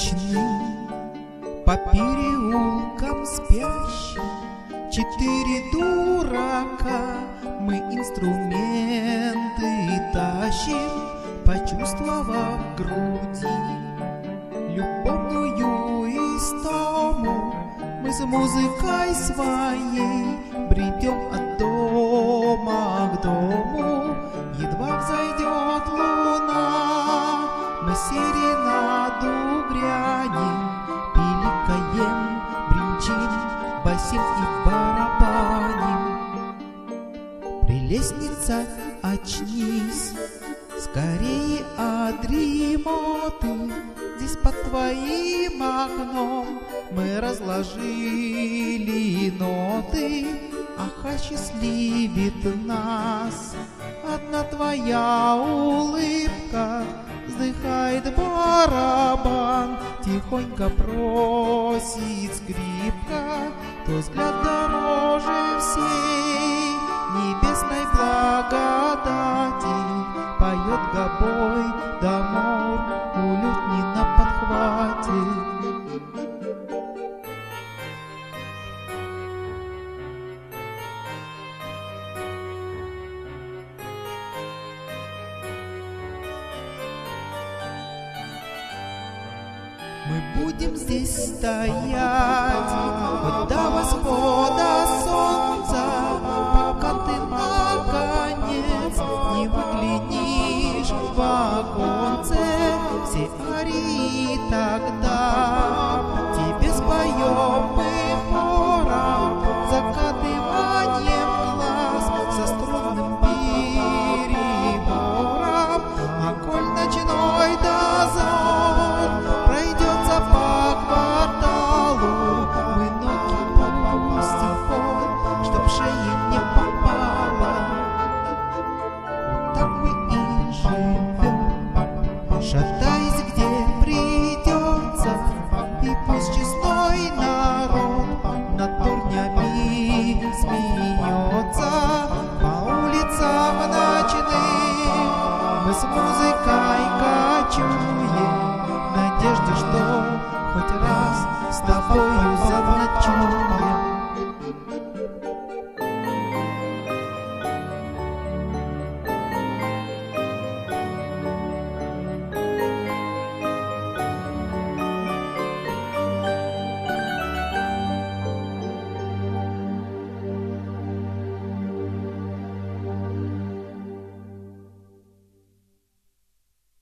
ночным, по переулкам спящим, 4 дурака, мы инструменты тащим, почувствовав в груди любовную истому. Мы с музыкой своей бредем от дома к дому. Едва взойдет луна, мы серенаду грянем, пиликаем, бренчим, басим и барабаним. Прелестница, очнись, скорее от дремоты. Здесь под твоим окном мы разложили ноты. Ах, осчастливит нас одна твоя улыбка. Вздыхает барабан, тихонько просит скрипка. То взгляд дороже всей небесной благодати. Поет гобой дамур, улют не на подхвате. Мы будем здесь стоять хоть до восхода солнца, пока ты наконец не выглянешь в оконце. Все арии тогда тебе споем мы хором, закатыванием глаз со струнным перебором. А коль ночной дозор пройдется по кварталу, мы ноги пустим вон, чтоб шея не попала. Так мы и живем, шатаясь где придется, и пусть честной народ над дурнями смеется. По улицам ночным мы с музыкой кочуем, в надежде, что хоть раз с тобою